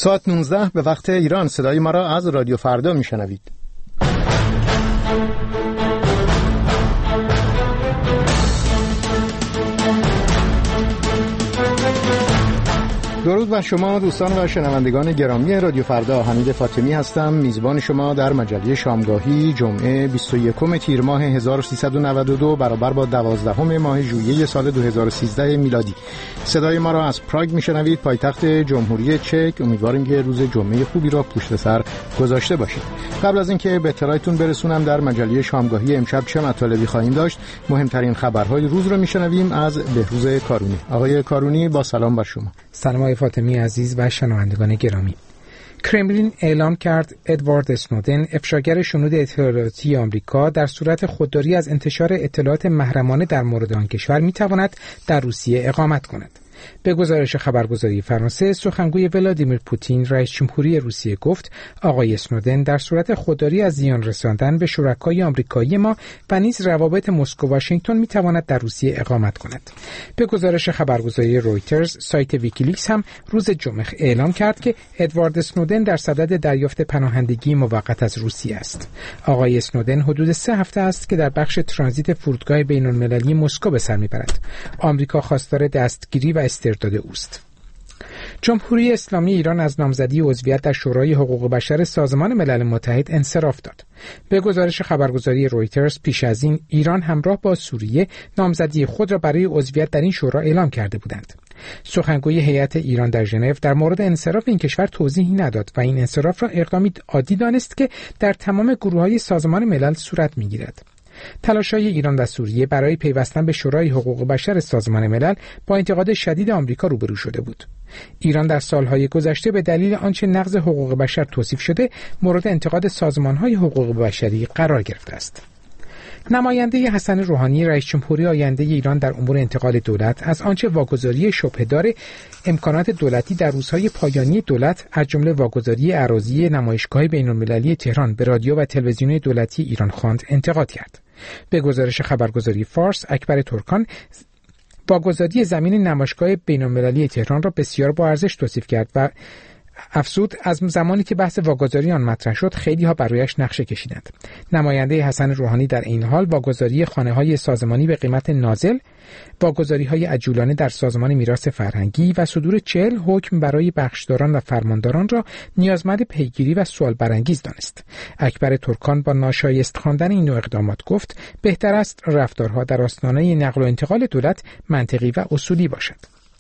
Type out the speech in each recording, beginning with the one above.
ساعت 19 به وقت ایران. صدای ما را از رادیو فردا میشنوید. درود بر شما دوستان و شنوندگان گرامی رادیو فردا. حمید فاطمی هستم، میزبان شما در مجله شامگاهی جمعه 21 تیر ماه 1392 برابر با 12 ماه ژوئیه سال 2013 میلادی. صدای ما را از پراگ میشنوید، پایتخت جمهوری چک. امیدواریم که روز جمعه خوبی را پشت سر گذاشته باشید. قبل از اینکه به اطلاعتون برسونم در مجله شامگاهی امشب چه مطالبی خواهیم داشت، مهمترین خبرهای روز رو میشنویم از بهروز کارونی. آقای کارونی با سلام بر شما. سلام فاطمی عزیز و شنوندگان گرامی. کرملین اعلام کرد ادوارد اسنودن، افشاگر شنود اطلاعاتی آمریکا، در صورت خودداری از انتشار اطلاعات محرمانه در مورد آن کشور میتواند در روسیه اقامت کند. به گزارش خبرگزاری فرانسه، سخنگوی ولادیمیر پوتین رئیس جمهوری روسیه گفت آقای اسنودن در صورت خودداری از زیان رساندن به شرکای آمریکایی ما و نیز روابط مسکو واشنگتن میتواند در روسیه اقامت کند. به گزارش خبرگزاری رویترز، سایت ویکیلیکس هم روز جمعه اعلام کرد که ادوارد اسنودن در صدد دریافت پناهندگی موقت از روسیه است. آقای اسنودن حدود 3 هفته است که در بخش ترانزیت فرودگاه بین‌المللی مسکو به سر میبرد. آمریکا خواستار دستگیری و استرداد اوست. جمهوری اسلامی ایران از نامزدی عضویت در شورای حقوق بشر سازمان ملل متحد انصراف داد. به گزارش خبرگزاری رویترز، پیش از این ایران همراه با سوریه نامزدی خود را برای عضویت در این شورا اعلام کرده بودند. سخنگوی هیئت ایران در ژنو در مورد انصراف این کشور توضیحی نداد و این انصراف را اقدامی عادی دانست که در تمام گروه‌های سازمان ملل صورت می‌گیرد. تلاش‌های ایران و سوریه برای پیوستن به شورای حقوق بشر سازمان ملل با انتقاد شدید آمریکا روبرو شده بود. ایران در سالهای گذشته به دلیل آنچه نقض حقوق بشر توصیف شده مورد انتقاد سازمان‌های حقوق بشری قرار گرفته است. نماینده حسن روحانی، رئیس جمهوری آینده ایران در امور انتقال دولت، از آنچه واگذاری شبهه‌دار امکانات دولتی در روزهای پایانی دولت از جمله واگذاری اراضی نمایشگاه بین‌المللی تهران به رادیو و تلویزیون دولتی ایران خواند انتقاد کرد. به گزارش خبرگزاری فارس، اکبر ترکان واگذاری زمین نمایشگاه بین‌المللی تهران را بسیار با ارزش توصیف کرد و افزود از زمانی که بحث واگذاری آن مطرح شد خیلی ها برایش نقشه کشیدند. نماینده حسن روحانی در این حال واگذاری خانه‌های سازمانی به قیمت نازل، واگذاری‌های عجولانه در سازمان میراث فرهنگی و صدور 40 حکم برای بخشداران و فرمانداران را نیازمند پیگیری و سوال برانگیز دانست. اکبر ترکان با ناشایست خواندن این نوع اقدامات گفت بهتر است رفتارها در آستانه نقل و انتقال دولت منطقی و اصولی باشد.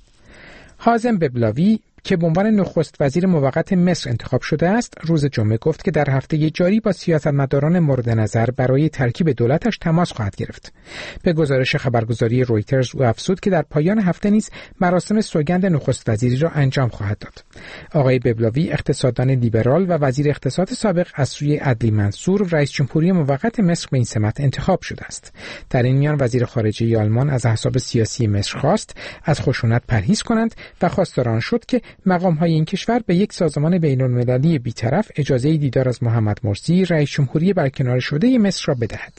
حازم ببلاوی که به عنوان نخست وزیر موقت مصر انتخاب شده است، روز جمعه گفت که در هفته جاری با سیاستمداران مورد نظر برای ترکیب دولتش تماس خواهد گرفت. به گزارش خبرگزاری رویترز او افزود که در پایان هفته نیز مراسم سوگند نخست وزیری را انجام خواهد داد. آقای ببلاوی اقتصاددان لیبرال و وزیر اقتصاد سابق از سوی عدلی منصور رئیس جمهوری موقت مصر به این سمت انتخاب شده است. در این میان وزیر خارجه آلمان از احزاب سیاسی مصر خواست از خشونت پرهیز کنند و خواستار آن شد که مقام‌های این کشور به یک سازمان بین‌المللی بی‌طرف اجازه دیدار از محمد مرسی رئیس جمهوری برکنار شده مصر را بدهد.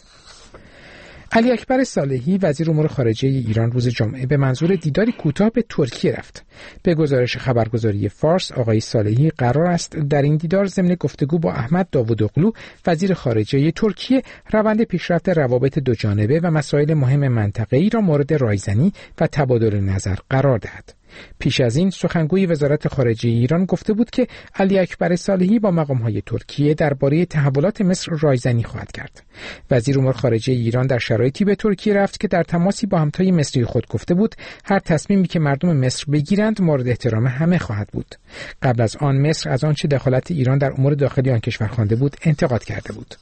علی اکبر صالحی وزیر امور خارجه ایران روز جمعه به منظور دیداری کوتاه به ترکیه رفت. به گزارش خبرگزاری فارس، آقای صالحی قرار است در این دیدار ضمن گفتگو با احمد داوودوغلو وزیر خارجه ترکیه روند پیشرفت روابط دوجانبه و مسائل مهم منطقه‌ای را مورد رایزنی و تبادل نظر قرار دهد. پیش از این سخنگوی وزارت خارجه ایران گفته بود که علی اکبر صالحی با مقام‌های ترکیه درباره تحولات مصر رایزنی خواهد کرد. وزیر امور خارجه ایران در شرایطی به ترکیه رفت که در تماسی با همتای مصری خود گفته بود هر تصمیمی که مردم مصر بگیرند مورد احترام همه خواهد بود. قبل از آن مصر از آنچه دخالت ایران در امور داخلی آن کشور خوانده بود انتقاد کرده بود.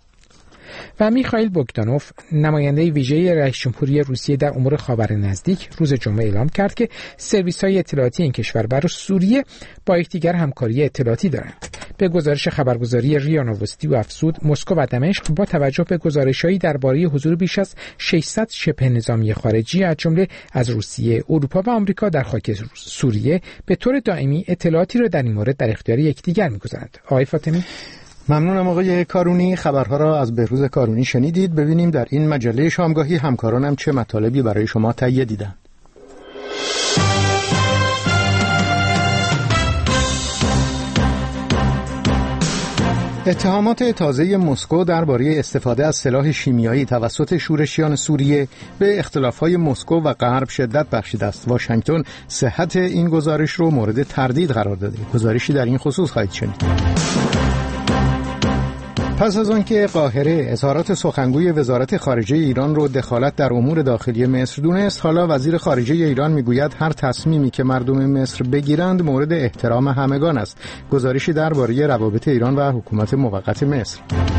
و میخائیل بوگدانوف، نماینده ویژه رئیس جمهوری روسیه در امور خاور نزدیک، روز جمعه اعلام کرد که سرویس‌های اطلاعاتی این کشور برای سوریه با یکدیگر همکاری اطلاعاتی دارند. به گزارش خبرگزاری ریا نووستی و افزود مسکو و دمشق با توجه به گزارش‌هایی درباره حضور بیش از 600 شبه نظامی خارجی از جمله از روسیه، اروپا و آمریکا در خاک سوریه به طور دائمی اطلاعاتی را در این مورد در اختیار یکدیگر می‌گذارند. آقای فاطمی، ممنونم آقای کارونی. خبرها را از بهروز کارونی شنیدید. ببینیم در این مجله شامگاهی همکارانم چه مطالبی برای شما تهیه دیدند. اتهامات تازه مسکو درباره استفاده از سلاح شیمیایی توسط شورشیان سوریه به اختلاف‌های مسکو و غرب شدت بخشیده است. واشنگتن صحت این گزارش رو مورد تردید قرار داده. گزارشی در این خصوص خواهید شنید. پس از آنکه قاهره اظهارات سخنگوی وزارت خارجه ایران رو دخالت در امور داخلی مصر دونست، حالا وزیر خارجه ایران میگوید هر تصمیمی که مردم مصر بگیرند مورد احترام همگان است. گزارشی درباره روابط ایران و حکومت موقت مصر.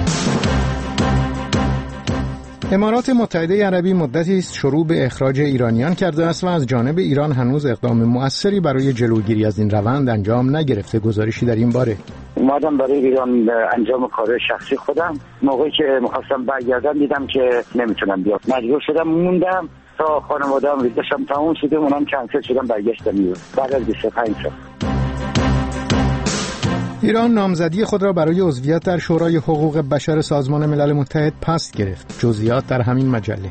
امارات متحده عربی مدتی است شروع به اخراج ایرانیان کرده است و از جانب ایران هنوز اقدام مؤثری برای جلوگیری از این روند انجام نگرفته. گزارشی در این باره. اومدم برای ایران انجام کار شخصی خودم. موقعی که می‌خواستم برگردم دیدم که نمیتونم بیام. مجبور شدم موندم تا خانواده‌ام ویزاشم تموم شده، اونم کنسل شدم برگشتم ایران بعد از 25 سال. ایران نامزدی خود را برای عضویت در شورای حقوق بشر سازمان ملل متحد پس گرفت. جزئیات در همین مجله.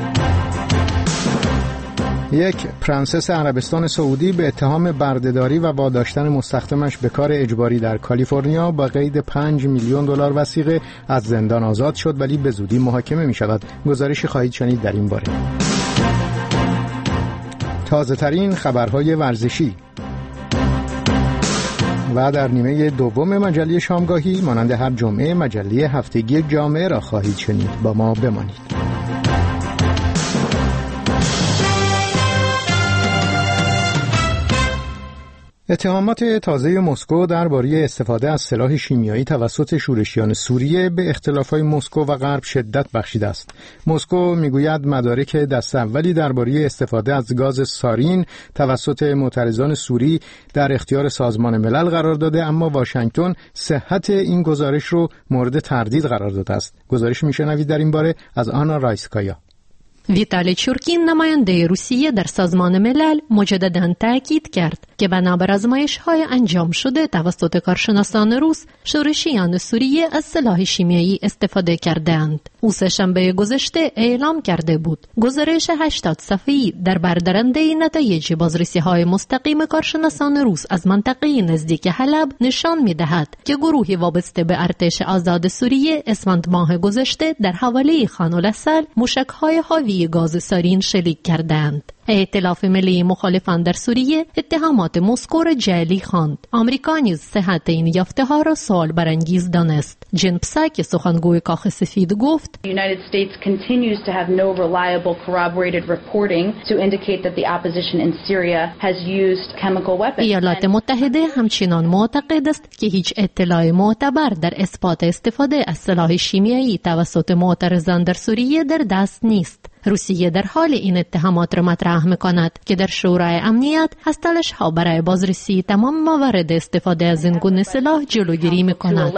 یک پرنسس عربستان سعودی به اتهام بردهداری و واداشتن مستخدمش به کار اجباری در کالیفرنیا با قید 5 میلیون دلار وثیقه از زندان آزاد شد، ولی به زودی محاکمه می شود. گزارشی خواهید شنید در این باره. تازه ترین خبرهای ورزشی. و در نیمه دوم مجله شامگاهی مانند هر جمعه مجله هفتگی جامعه را خواهید شنید. با ما بمانید. اتهامات تازه مسکو درباره استفاده از سلاح شیمیایی توسط شورشیان سوریه به اختلاف‌های مسکو و غرب شدت بخشیده است. مسکو میگوید مدارک دست اولی درباره استفاده از گاز سارین توسط معترضان سوری در اختیار سازمان ملل قرار داده، اما واشنگتن صحت این گزارش رو مورد تردید قرار داده است. گزارش میشنوید در این باره از آنا رایسکایا. ویتالی چورکین نماینده روسیه در سازمان ملل مجدداً تاکید کرد که بنابر آزمایش‌های انجام شده توسط کارشناسان روس، شورشیان سوریه از سلاح شیمیایی استفاده کردند. او سه‌شنبه گذشته اعلام کرده بود گزارش 80 صفحه‌ای در بردارنده نتایج بازرسی‌های مستقیم کارشناسان روس از منطقه نزدیک حلب نشان می‌دهد که گروهی وابسته به ارتش آزاد سوریه اسفند ماه گذشته در حواله خان الاسد موشک‌های حاوی گاز سارین شلیک کردند. ائتلاف ملی مخالفان در سوریه اتهامات مسکو را جعلی خواند. آمریکا نیز صحت این یافته‌ها را سوال برانگیز دانست. جن پساک سخنگوی کاخ سفید گفت: United States continues to have no reliable corroborated reporting to indicate that the opposition in Syria has used chemical weapons. ایالات متحده همچنان معتقد است که هیچ اطلاع معتبر در اثبات استفاده از سلاح شیمیایی توسط معترضان در سوریه در دست نیست. روسیه در حال این اتهامات را مطرح می‌کند که در شورای امنیت از تلاش‌ها برای بازرسی تمام موارد استفاده از این گونه سلاح جلوگیری می‌کند.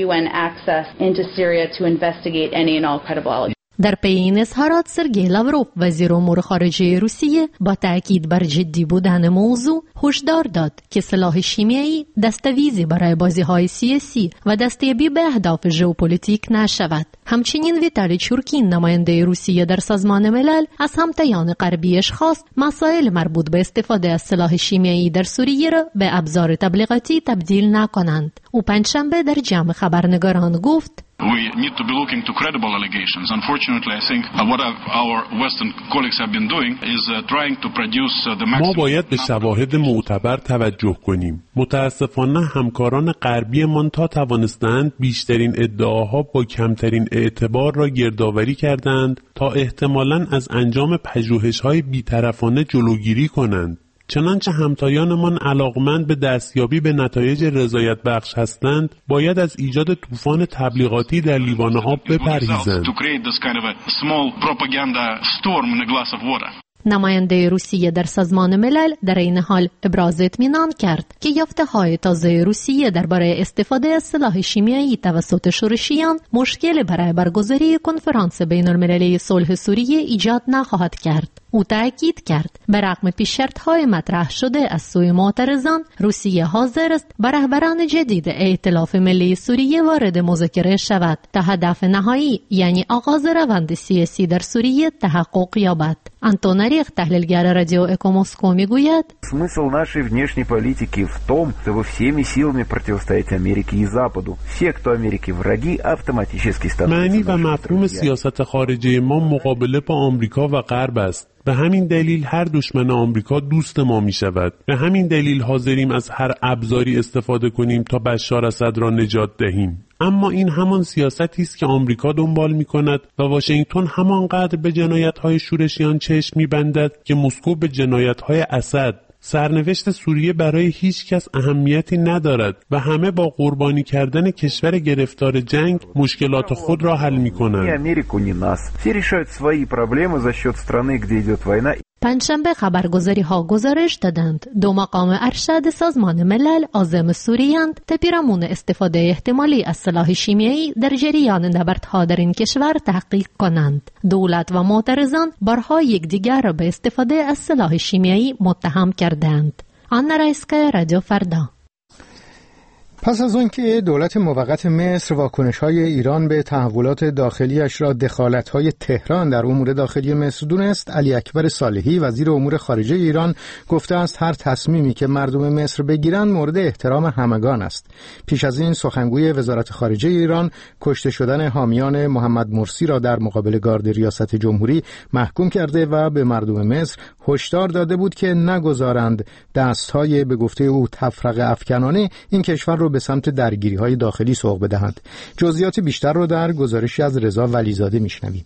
در پی این اظهارات سرگئی لاوروف وزیر امور خارجه روسیه با تأکید بر جدی بودن موضوع هشدار داد که سلاح شیمیایی دستاویزی برای بازی‌های سیاسی و دستیابی به اهداف ژئوپلیتیک نشود. همچنین ویتالی چورکین نماینده روسیه در سازمان ملل از همتایان غربیش خواست مسائل مربوط به استفاده از سلاح شیمیایی در سوریه را به ابزار تبلیغاتی تبدیل نکنند. او پنجشنبه در جمع خبرنگاران گفت: We need to be looking to credible allegations. Unfortunately, I think what our Western colleagues have been doing is trying to produce the maximum. ما باید به شواهد معتبر توجه کنیم. متاسفانه همکاران غربیمان تا توانستند بیشترین ادعاها با کمترین اعتبار را گردآوری کردند تا احتمالاً از انجام پژوهش‌های بی‌طرفانه جلوگیری کنند. چنانچه همتایانمان علاقمند به دستیابی به نتایج رضایت بخش هستند، باید از ایجاد طوفان تبلیغاتی در لیوان آب بپرهیزند. نماینده روسیه در سازمان ملل در این حال ابراز اطمینان کرد که یافته‌های تازه روسیه درباره استفاده از سلاح شیمیایی توسط شورشیان مشکل برای برگزاری کنفرانس بین‌المللی صلح سوریه ایجاد نخواهد کرد. او تأکید کرد برغم پیش‌شرط‌های مطرح شده از سوی معترضان، روسیه حاضر است با رهبران جدید ائتلاف ملی سوریه وارد مذاکره شود تا هدف نهایی یعنی آغاز روند سیاسی در سوریه تحقق یابد. Антон Орех, تحلیلگر رادیو اکو مسکو میگوید смысл нашей внешней политики в том, чтобы всеми силами противостоять Америке и Западу. Все, кто Америке враги, автоматически становятся. معنی و مفهوم سیاست خارجی ما مقابله با آمریکا و غرب است. به همین دلیل هر دشمن آمریکا دوست ما می شود. به همین دلیل حاضریم از هر ابزاری استفاده کنیم تا بشار اسد را نجات دهیم. اما این همان سیاستی است که آمریکا دنبال می کند و واشنگتن همانقدر به جنایت‌های شورشیان چشم می‌بندد که مسکو به جنایت‌های اسد. سرنوشت سوریه برای هیچ کس اهمیتی ندارد و همه با قربانی کردن کشور گرفتار جنگ مشکلات خود را حل می‌کنند. پنجشنبه خبرگزاری‌ها گزارش دادند دو مقام ارشد سازمان ملل عازم سوریه‌اند تا پیرامون استفاده احتمالی از سلاح شیمیایی در جریان نبردها در این کشور تحقیق کنند. دولت و معترضان بارها یکدیگر را به استفاده از سلاح شیمیایی متهم کردند. آنا رایسکا، رادیو فردا. پس از آنکه دولت موقت مصر واکنش‌های ایران به تحولات داخلیش را دخالت‌های تهران در امور داخلی مصر دونست، علی اکبر صالحی وزیر امور خارجه ایران گفته است هر تصمیمی که مردم مصر بگیرند مورد احترام همگان است. پیش از این سخنگوی وزارت خارجه ایران کشته شدن حامیان محمد مرسی را در مقابل گارد ریاست جمهوری محکوم کرده و به مردم مصر هشدار داده بود که نگذارند دست‌های به گفته او تفرقه افکنانه این کشور را به سمت درگیری‌های داخلی سوق بدهند. جزئیات بیشتر رو در گزارشی از رضا ولیزاده میشنویم.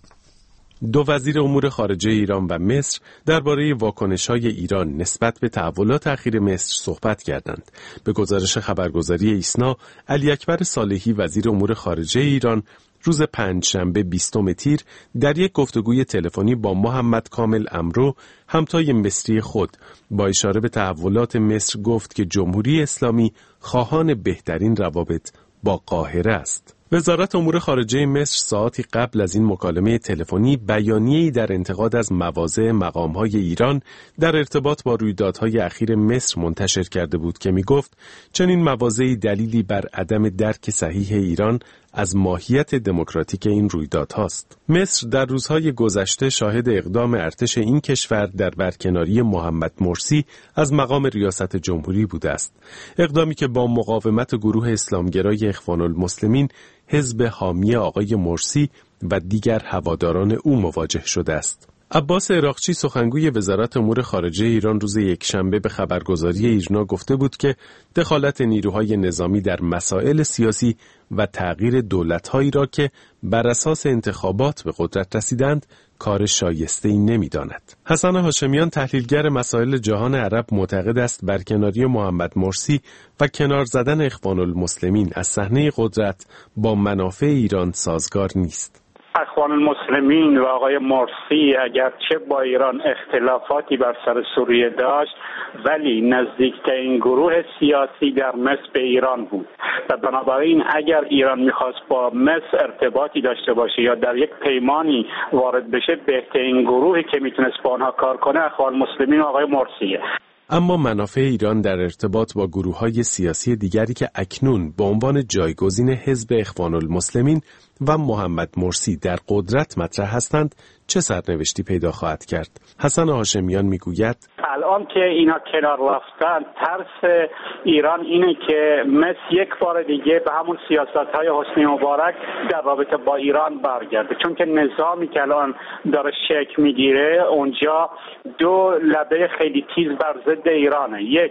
دو وزیر امور خارجه ایران و مصر درباره واکنش‌های ایران نسبت به تحولات اخیر مصر صحبت کردند. به گزارش خبرگزاری ایسنا، علی اکبر صالحی وزیر امور خارجه ایران روز پنجشنبه 20 تیر در یک گفتگوی تلفنی با محمد کامل امرو همتای مصری خود با اشاره به تحولات مصر گفت که جمهوری اسلامی خواهان بهترین روابط با قاهره است. وزارت امور خارجه مصر ساعتی قبل از این مکالمه تلفنی بیانیه‌ای در انتقاد از مواضع مقام‌های ایران در ارتباط با رویدادهای اخیر مصر منتشر کرده بود که می‌گفت چنین مواضعی دلیلی بر عدم درک صحیح ایران از ماهیت دموکراتیک این رویدادهاست. مصر در روزهای گذشته شاهد اقدام ارتش این کشور در برکناری محمد مرسی از مقام ریاست جمهوری بوده است. اقدامی که با مقاومت گروه اسلامگرای اخوان المسلمین، حزب حامی آقای مرسی و دیگر هواداران او مواجه شده است. عباس عراقچی سخنگوی وزارت امور خارجه ایران روز یکشنبه به خبرگزاری ایرنا گفته بود که دخالت نیروهای نظامی در مسائل سیاسی و تغییر دولت‌هایی را که بر اساس انتخابات به قدرت رسیدند کار شایسته‌ای نمی‌داند. حسن هاشمیان تحلیلگر مسائل جهان عرب معتقد است برکناری محمد مرسی و کنار زدن اخوان المسلمین از صحنه قدرت با منافع ایران سازگار نیست. اخوان المسلمین و آقای مرسی اگرچه با ایران اختلافاتی بر سر سوریه داشت ولی نزدیکترین گروه سیاسی در مصر به ایران بود و بنابراین اگر ایران میخواست با مصر ارتباطی داشته باشه یا در یک پیمانی وارد بشه بهترین گروهی که میتونست با آنها کار کنه اخوان المسلمین و آقای مرسیه. اما منافع ایران در ارتباط با گروه‌های سیاسی دیگری که اکنون به عنوان جایگزین حزب اخوان المسلمین و محمد مرسی در قدرت مطرح هستند چه سرنوشتی پیدا خواهد کرد؟ حسن هاشمیان میگوید الان که اینا کنار رفتن ترس ایران اینه که مصر یک بار دیگه به همون سیاست‌های حسنی مبارک در رابطه با ایران برگرده، چون که نظامی که الان داره شکل میگیره اونجا دو لبه خیلی تیز بر ضد ایرانه. یک،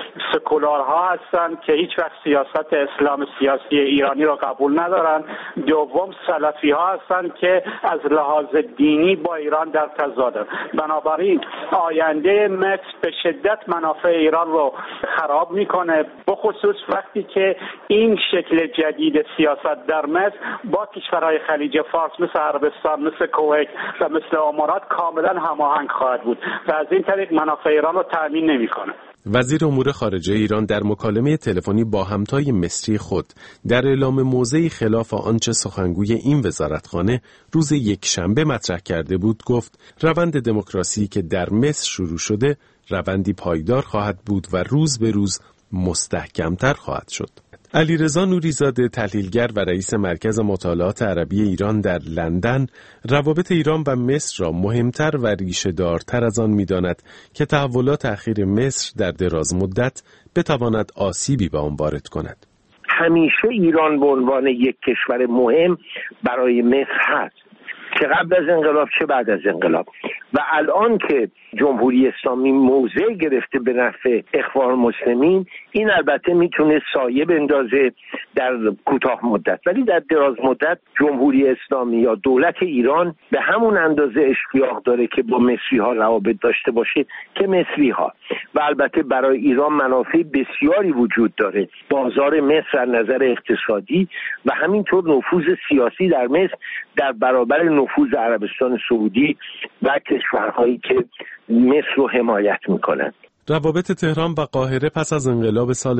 سکولارها هستن که هیچ وقت سیاست اسلام سیاسی ایرانی را قبول ندارن. دوم، سلفی‌ها هستن که از لحاظ دینی با ایران در تضادن. بنابراین آینده مصر به شدت منافع ایران رو خراب میکنه، بخصوص وقتی که این شکل جدید سیاست در مصر با کشورهای خلیج فارس مثل عربستان، مثل کویت و مثل امارات کاملا هماهنگ خواهد بود و از این طریق منافع ایران رو تأمین نمیکنه. وزیر امور خارجه ایران در مکالمه تلفنی با همتای مصری خود در اعلام موضعی خلاف آنچه سخنگوی این وزارتخانه روز یکشنبه مطرح کرده بود گفت روند دموکراسی که در مصر شروع شده روندی پایدار خواهد بود و روز به روز مستحکمتر خواهد شد. علیرضا نوریزاده تحلیلگر و رئیس مرکز مطالعات عربی ایران در لندن روابط ایران و مصر را مهمتر و ریشه‌دارتر از آن می‌داند که تحولات اخیر مصر در دراز مدت بتواند آسیبی به آن وارد کند. همیشه ایران به عنوان یک کشور مهم برای مصر هست، چه قبل از انقلاب چه بعد از انقلاب، و الان که جمهوری اسلامی موضع گرفته به نفع اخوان المسلمین، این البته میتونه سایه بندازه در کوتاه مدت، ولی در دراز مدت جمهوری اسلامی یا دولت ایران به همون اندازه اشتیاق داره که با مصری ها روابط داشته باشه که مصری ها، و البته برای ایران منافع بسیاری وجود داره، بازار مصر از نظر اقتصادی و همینطور نفوذ سیاسی در مصر در برابر نفوذ عربستان سعودی و کشورهایی که مصر رو حمایت میکنند. روابط تهران و قاهره پس از انقلاب سال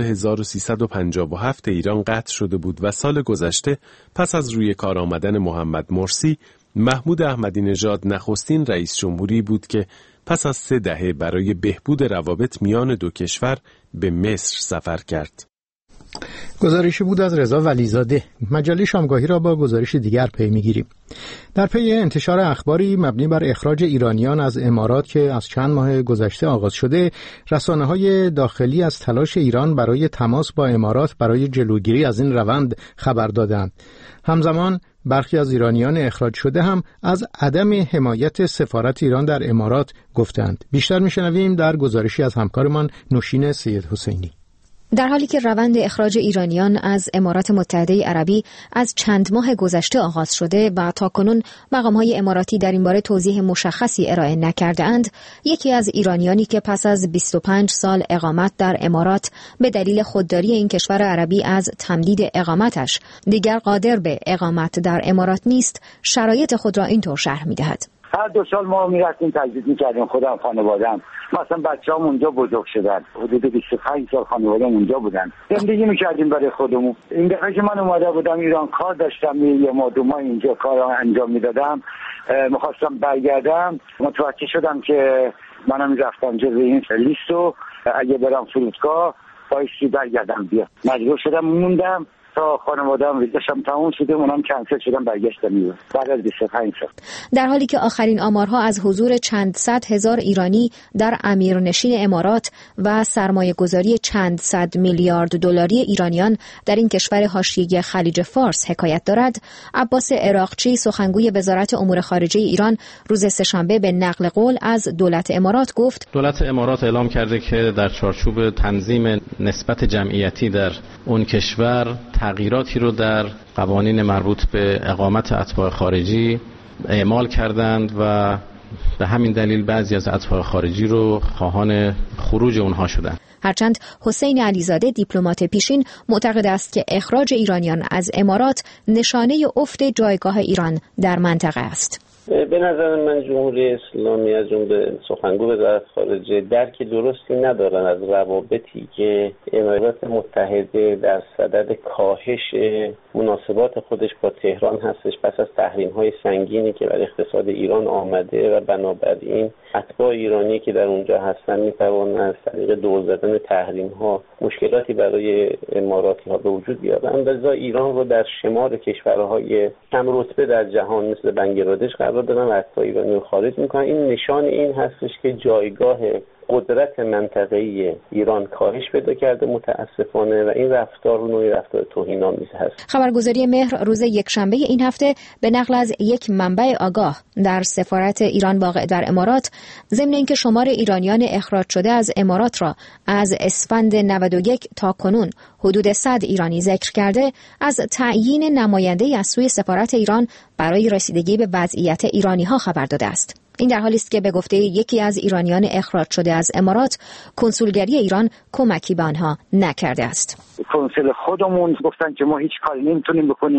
1357 ایران قطع شده بود و سال گذشته پس از روی کار آمدن محمد مرسی، محمود احمدی نژاد نخستین رئیس جمهوری بود که پس از 3 دهه برای بهبود روابط میان دو کشور به مصر سفر کرد. گزارشی بود از رضا ولیزاده. مجله شامگاهی را با گزارش دیگر پی می‌گیریم. در پی انتشار اخباری مبنی بر اخراج ایرانیان از امارات که از چند ماه گذشته آغاز شده، رسانه‌های داخلی از تلاش ایران برای تماس با امارات برای جلوگیری از این روند خبر دادند. همزمان برخی از ایرانیان اخراج شده هم از عدم حمایت سفارت ایران در امارات گفتند. بیشتر می‌شنویم در گزارشی از همکارمان نوشین سید حسینی. در حالی که روند اخراج ایرانیان از امارات متحده عربی از چند ماه گذشته آغاز شده و تاکنون مقام‌های اماراتی در این باره توضیح مشخصی ارائه نکرده‌اند، یکی از ایرانیانی که پس از 25 سال اقامت در امارات به دلیل خودداری این کشور عربی از تمدید اقامتش دیگر قادر به اقامت در امارات نیست، شرایط خود را اینطور شرح می‌دهد. هر 2 سال ما میرفتیم تجدید میکردیم، خودم خانواده‌ام، مثلا بچه‌ام اونجا بزرگ شدن، حدود 25 سال خانواده‌ام اونجا بودن، زندگی میکردیم برای خودمون. این دفعه که من اومده بودم ایران کار داشتم، یه ماه 2 ماه اینجا کار انجام میدادم، میخواستم برگردم، متوجه شدم که منم رفتم جزو این لیست و اگه برم فرودگاه بایستی برگردم بیا، مجبور شدم موندم تا خانواده‌ام ویزاشم تموم شده، اونم کنسل شدم، برگشتم ایران بعد از 25 سال. در حالی که آخرین آمارها از حضور چند صد هزار ایرانی در امیرنشین امارات و سرمایه‌گذاری چند صد میلیارد دلاری ایرانیان در این کشور حاشیه خلیج فارس حکایت دارد، عباس عراقچی سخنگوی وزارت امور خارجه ایران روز سه‌شنبه به نقل قول از دولت امارات گفت: دولت امارات اعلام کرده که در چارچوب تنظیم نسبت جمعیتی در اون کشور تغییراتی رو در قوانین مربوط به اقامت اتباع خارجی اعمال کردند و به همین دلیل بعضی از اتباع خارجی رو خواهان خروج اونها شدند. هرچند حسین علیزاده دیپلمات پیشین معتقد است که اخراج ایرانیان از امارات نشانه افت جایگاه ایران در منطقه است. به نظر من جمهوری اسلامی از جمله سخنگو وزارت خارجه درک درستی ندارن از روابطی که امارات متحده در صدد کاهش مناسبات خودش با تهران هستش پس از تحریم‌های سنگینی که بر اقتصاد ایران آمده و بنابراین اتباع ایرانی که در اونجا هستن میتوانند از طریق دور زدن تحریم‌ها مشکلاتی برای اماراتی‌ها به وجود بیارن. لذا ایران رو در شمار کشورهای کم رتبه در جهان مثل بنگلادش قرار دادن و اتباع ایرانی رو خارج میکنن. این نشان این هستش که جایگاه قدرت منطقه‌ای ایران کاهش پیدا کرده متاسفانه و این رفتار نوعی رفتار توهین‌آمیز هست. خبرگزاری مهر روز یکشنبه این هفته به نقل از یک منبع آگاه در سفارت ایران واقع در امارات ضمن اینکه شمار ایرانیان اخراج شده از امارات را از اسفند 91 تا کنون حدود 100 ایرانی ذکر کرده، از تعیین نماینده‌ای از سوی سفارت ایران برای رسیدگی به وضعیت ایرانی‌ها خبر داده است. این در حالی است که به گفته یکی از ایرانیان اخراج شده از امارات، کنسولگری ایران کمکی به آنها نکرده است. کنسول خودمون گفتن که ما هیچ کاری نمیتونیم بکنیم،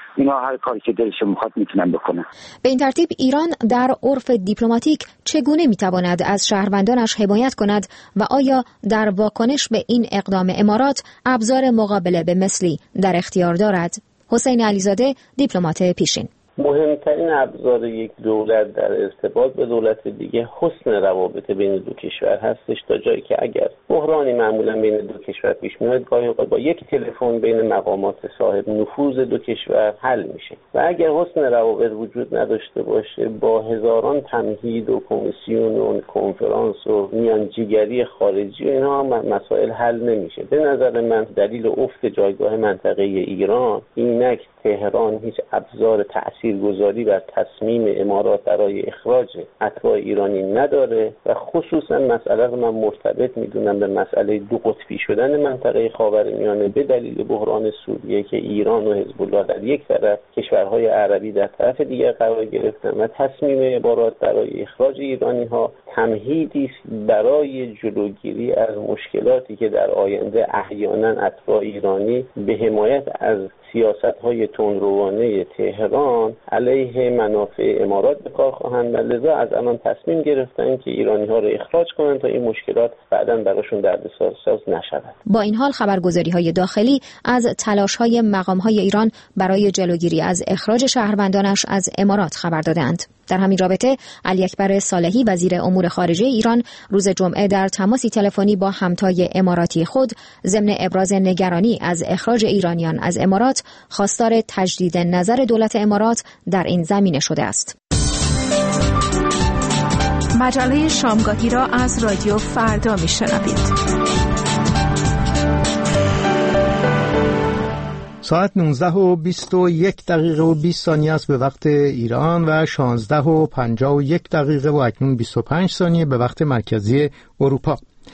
اینا هر کاری که دلش میخواد میتونن بکنن. به این ترتیب ایران در عرف دیپلماتیک چگونه میتواند از شهروندانش حمایت کند و آیا در واکنش به این اقدام امارات ابزار مقابله به مثلی در اختیار دارد؟ حسین علیزاده، دیپلمات پیشین: مهمترین ابزار یک دولت در ارتباط به دولت دیگه حسن روابط بین دو کشور هستش، تا جایی که اگر بحرانی معمولا بین دو کشور پیش میاد گاهی اوقات با یک تلفن بین مقامات صاحب نفوذ دو کشور حل میشه و اگر حسن روابط وجود نداشته باشه با هزاران تمهید و کمیسیون و کنفرانس و میانجیگری خارجی و اینها مسائل حل نمیشه. به نظر من دلیل افت جایگاه منطقه ایران اینک تهران هیچ ابزار تاثیرگذاری بر تصمیم امارات برای اخراج اتباع ایرانی نداره و خصوصا مسئله رو من مرتبط میدونم به مسئله دو قطبی شدن منطقه خاورمیانه به دلیل بحران سوریه که ایران و حزب الله در یک طرف، کشورهای عربی در طرف دیگر قرار گرفتن و تصمیم امارات برای اخراج ایرانی ها تمهیدی است برای جلوگیری از مشکلاتی که در آینده احیانا اتباع ایرانی به حمایت از سیاست‌های تندروانه تهران علیه منافع امارات به کار خواهند و لذا از الان تصمیم گرفتن که ایرانی‌ها رو اخراج کنند تا این مشکلات بعداً براشون دردسر نشود. با این حال خبرگزاری‌های داخلی از تلاش‌های مقام‌های ایران برای جلوگیری از اخراج شهروندانش از امارات خبر دادند. در همین رابطه علی اکبر صالحی وزیر امور خارجه ایران روز جمعه در تماسی تلفنی با همتای اماراتی خود ضمن ابراز نگرانی از اخراج ایرانیان از امارات خواستار تجدید نظر دولت امارات در این زمینه شده است. مجله شامگاهی را از رادیو فردا میشنوید. ساعت 19:21 و 20 ثانیه است به وقت ایران و 16:51 و اکنون 25 ثانیه به وقت مرکزی اروپا.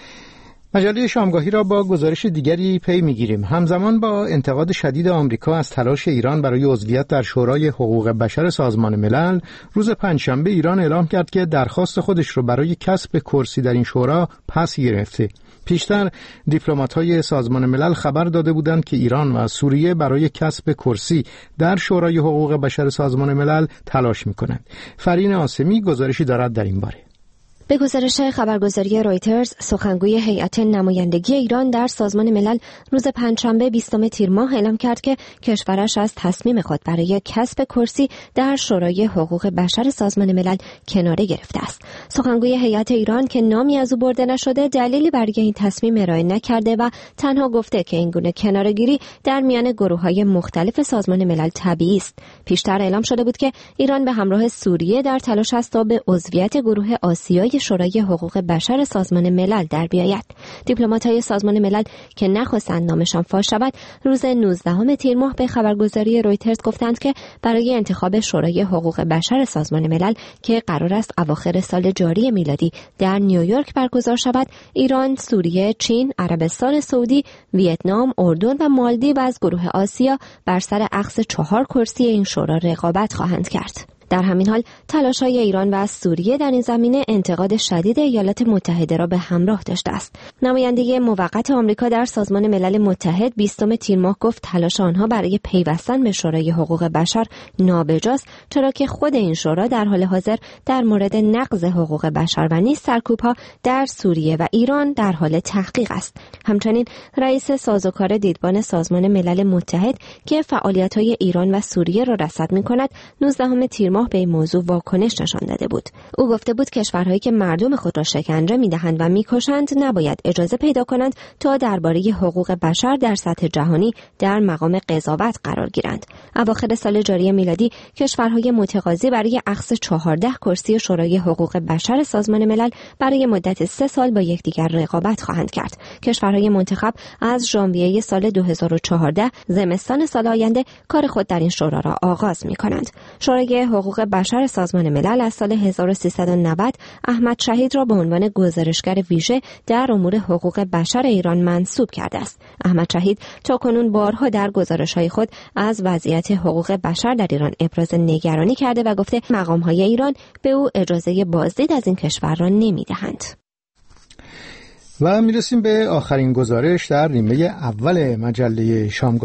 مجله شامگاهی را با گزارش دیگری پی می‌گیریم. همزمان با انتقاد شدید آمریکا از تلاش ایران برای عضویت در شورای حقوق بشر سازمان ملل، روز پنجشنبه ایران اعلام کرد که درخواست خودش را برای کسب کرسی در این شورا پس گرفته. پیشتر دیپلمات‌های سازمان ملل خبر داده بودند که ایران و سوریه برای کسب کرسی در شورای حقوق بشر سازمان ملل تلاش می‌کنند. فرین آسمی گزارشی دارد در این باره. به گزارش خبرگزاری رویترز، سخنگوی هیئت نمایندگی ایران در سازمان ملل روز پنجشنبه 20 تیر ماه اعلام کرد که کشورش از تصمیم خود برای کسب کرسی در شورای حقوق بشر سازمان ملل کناره گرفته است. سخنگوی هیئت ایران که نامی از او برده نشده دلیلی برای این تصمیم ارائه نکرده و تنها گفته که این گونه کناره‌گیری در میان گروه‌های مختلف سازمان ملل طبیعی است. پیشتر اعلام شده بود که ایران به همراه سوریه در تلاش است تا به عضویت گروه آسیایی شورای حقوق بشر سازمان ملل در بیاید. دیپلمات‌های سازمان ملل که نخواستند نامشان فاش شود، روز 19 تیر ماه به خبرگزاری رویترز گفتند که برای انتخاب شورای حقوق بشر سازمان ملل که قرار است اواخر سال جاری میلادی در نیویورک برگزار شود، ایران، سوریه، چین، عربستان سعودی، ویتنام، اردن و مالدیو از گروه آسیا بر سر اخذ 4 کرسی این شورا رقابت خواهند کرد. در همین حال تلاش‌های ایران و سوریه در این زمینه انتقاد شدید ایالات متحده را به همراه داشته است. نماینده موقت آمریکا در سازمان ملل متحد 20 تیر ماه گفت تلاش آنها برای پیوستن به شورای حقوق بشر نابجاست، چرا که خود این شورا در حال حاضر در مورد نقض حقوق بشر و نیز سرکوب‌ها در سوریه و ایران در حال تحقیق است. همچنین رئیس سازوکار دیدبان سازمان ملل متحد که فعالیت‌های ایران و سوریه را رصد می‌کند 19 تیر ماه به این موضوع واکنش نشان داده بود. او گفته بود کشورهایی که مردم خود را شکنجه می‌دهند و می‌کشند نباید اجازه پیدا کنند تا درباره حقوق بشر در سطح جهانی در مقام قضاوت قرار گیرند. اواخر سال جاری میلادی کشورهای متقاضی برای اخذ 14 کرسی شورای حقوق بشر سازمان ملل برای مدت 3 سال با یکدیگر رقابت خواهند کرد. کشورهای منتخب از ژانویه سال 2014 زمستان سال آینده کار خود در این شورا را آغاز می‌کنند. شورای حقوق بشر سازمان ملل از سال 1390 احمد شهید را به عنوان گزارشگر ویژه در امور حقوق بشر ایران منصوب کرده است. احمد شهید تاکنون بارها در گزارش‌های خود از وضعیت حقوق بشر در ایران ابراز نگرانی کرده و گفته مقام‌های ایران به او اجازه بازدید از این کشور را نمی‌دهند. و میرسیم به آخرین گزارش در نیمه اول مجله شامگاهی.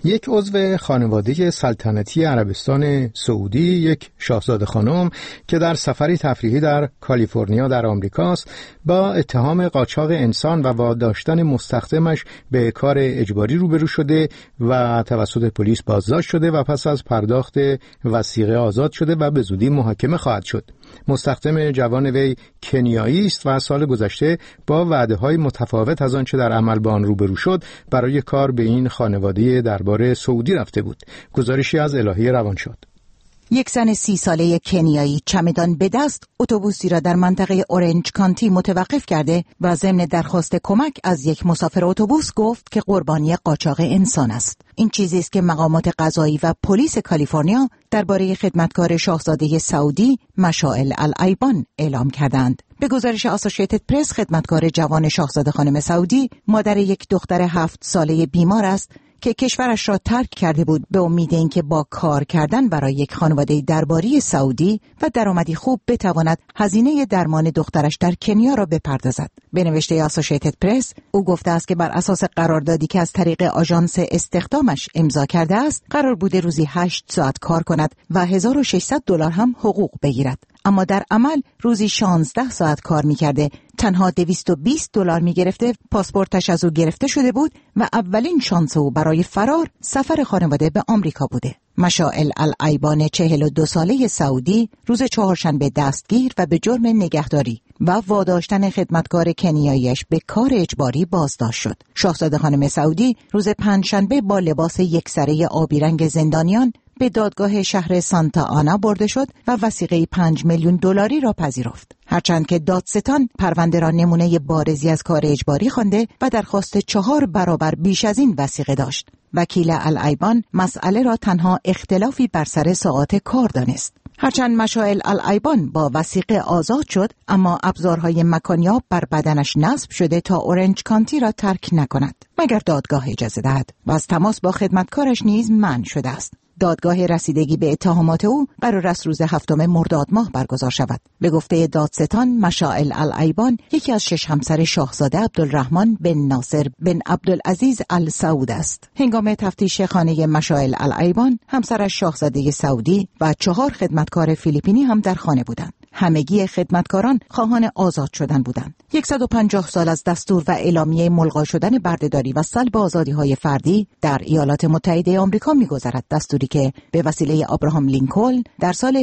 یک عضو خانواده سلطنتی عربستان سعودی، یک شاهزاده خانم که در سفری تفریحی در کالیفرنیا در آمریکاست، با اتهام قاچاق انسان و واداشتن مستخدمش به کار اجباری روبرو شده و توسط پلیس بازداشت شده و پس از پرداخت وثیقه آزاد شده و به زودی محاکمه خواهد شد. مستخدم جوان وی کنیایی است و سال گذشته با وعده‌های متفاوت از آنچه در عمل با آن روبرو شد برای کار به این خانواده دربار سعودی رفته بود. گزارشی از الهی روانشاد. یک زن 30 ساله کنیایی چمدان به دست اتوبوسی را در منطقه اورنج کانتی متوقف کرده و ضمن درخواست کمک از یک مسافر اتوبوس گفت که قربانی قاچاق انسان است. این چیزی است که مقامات قضایی و پلیس کالیفرنیا درباره خدمتکار شاهزاده سعودی مشائل الایبان اعلام کردند. به گزارش آسوشیتد پرس، خدمتکار جوان شاهزاده خانم سعودی مادر یک دختر 7 ساله بیمار است که کشورش را ترک کرده بود به امید اینکه با کار کردن برای یک خانواده درباری سعودی و درآمدی خوب بتواند هزینه درمان دخترش در کنیا را بپردازد. به نوشته آسوشیتد پرس، او گفته است که بر اساس قراردادی که از طریق آژانس استخدامش امضا کرده است، قرار بوده روزی 8 ساعت کار کند و $1,600 هم حقوق بگیرد. اما در عمل روزی 16 ساعت کار می‌کرده، تنها $220 می‌گرفته، پاسپورتش از او گرفته شده بود و اولین شانس او برای فرار سفر خانواده به آمریکا بوده. مشائل الایبان 42 ساله سعودی روز چهارشنبه دستگیر و به جرم نگهداری و واداشتن خدمتکار کنیاییش به کار اجباری بازداشت شد. شاهزاده خانم سعودی روز پنجشنبه با لباس یکسره آبی رنگ زندانیان به دادگاه شهر سانتا آنا برده شد و وثیقه $5 میلیون را پذیرفت. هرچند که دادستان پرونده را نمونه بارزی از کار اجباری خوانده و درخواست 4 برابر بیش از این وثیقه داشت. وکیل الایبان مسئله را تنها اختلافی بر سر ساعات کار دانست. هرچند مشائل الایبان با وثیقه آزاد شد، اما ابزارهای مکانیاب بر بدنش نصب شده تا اورنج کانتی را ترک نکند مگر دادگاه اجازه دهد و از تماس با خدمتکارش نیز منع شده است. دادگاه رسیدگی به اتهامات او قرار است روز 7 مرداد ماه برگزار شود. به گفته دادستان، مشائل الایبان یکی از 6 همسر شاهزاده عبدالرحمن بن ناصر بن عبدالعزیز ال سعود است. هنگام تفتیش خانه مشائل الایبان، همسرش شاهزاده سعودی و 4 خدمتکار فیلیپینی هم در خانه بودند. همگی خدمتکاران خواهان آزاد شدن بودند. 150 سال از دستور و اعلامیه ملغا شدن بردهداری و سلب آزادی‌های فردی در ایالات متحده آمریکا می‌گذرد، دستوری که به وسیله ابراهام لینکلن در سال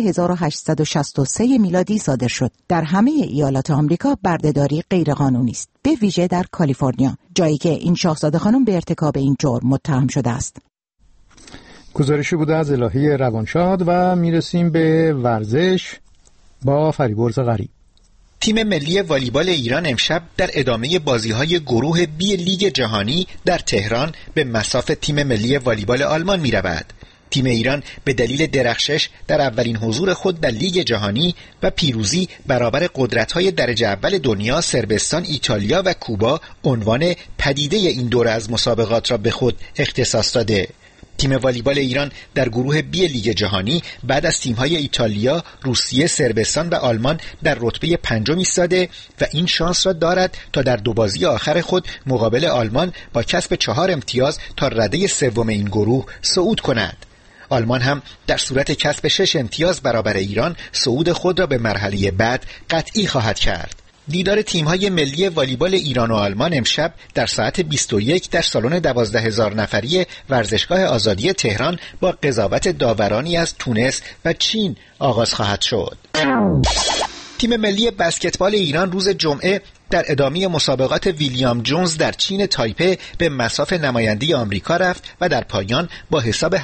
1863 میلادی صادر شد. در همه ایالات آمریکا بردهداری غیرقانونی است، به ویژه در کالیفرنیا، جایی که این شاهزاده خانم به ارتکاب این جرم متهم شده است. گزارشی بوده از الهی روانشاد و میرسیم به ورزش با فریبرز غریب. تیم ملی والیبال ایران امشب در ادامه بازی‌های گروه بی لیگ جهانی در تهران به مصاف تیم ملی والیبال آلمان می‌رود. تیم ایران به دلیل درخشش در اولین حضور خود در لیگ جهانی و پیروزی برابر قدرت‌های درجه اول دنیا صربستان، ایتالیا و کوبا عنوان پدیده این دوره از مسابقات را به خود اختصاص داده. تیم والیبال ایران در گروه بی لیگ جهانی بعد از تیم‌های ایتالیا، روسیه، صربستان و آلمان در رتبه 5 ایستاده و این شانس را دارد تا در 2 بازی آخر خود مقابل آلمان با کسب 4 امتیاز تا رده 3 این گروه صعود کند. آلمان هم در صورت کسب 6 امتیاز برابر ایران صعود خود را به مرحله بعد قطعی خواهد کرد. دیدار تیم‌های ملی والیبال ایران و آلمان امشب در ساعت 21 در سالن 12,000 نفری ورزشگاه آزادی تهران با قضاوت داورانی از تونس و چین آغاز خواهد شد. تیم ملی بسکتبال ایران روز جمعه در ادامه مسابقات ویلیام جونز در چین تایپه به مصاف نماینده آمریکا رفت و در پایان با حساب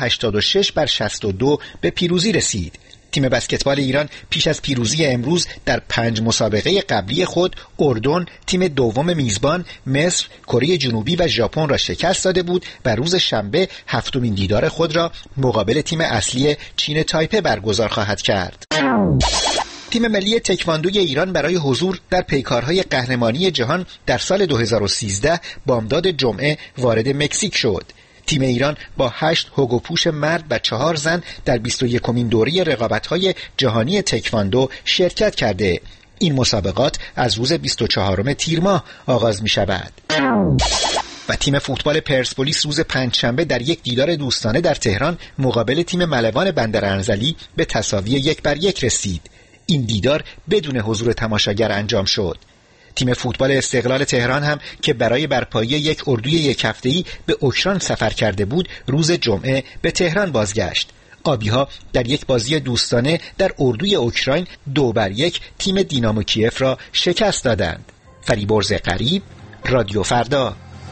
86-62 به پیروزی رسید. تیم بسکتبال ایران پیش از پیروزی امروز در 5 مسابقه قبلی خود اردن، تیم دوم میزبان، مصر، کره جنوبی و ژاپن را شکست داده بود و روز شنبه 7مین دیدار خود را مقابل تیم اصلی چین تایپه برگزار خواهد کرد. تیم ملی تکواندوی ایران برای حضور در پیکارهای قهرمانی جهان در سال 2013 بامداد جمعه وارد مکزیک شد. تیم ایران با 8 هوگوپوش مرد و 4 زن در 21مین دوره رقابت‌های جهانی تکواندو شرکت کرده. این مسابقات از روز 24 تیر ماه آغاز می شود. و تیم فوتبال پرسپولیس روز پنجشنبه در یک دیدار دوستانه در تهران مقابل تیم ملوان بندر انزلی به تساوی 1-1 رسید. این دیدار بدون حضور تماشاگر انجام شد. تیم فوتبال استقلال تهران هم که برای برپایی یک اردوی یک هفته‌ای به اوکراین سفر کرده بود، روز جمعه به تهران بازگشت. آبی‌ها در یک بازی دوستانه در اردوی اوکراین 2-1 تیم دینامو کیف را شکست دادند. فریبرز قریب، رادیو فردا.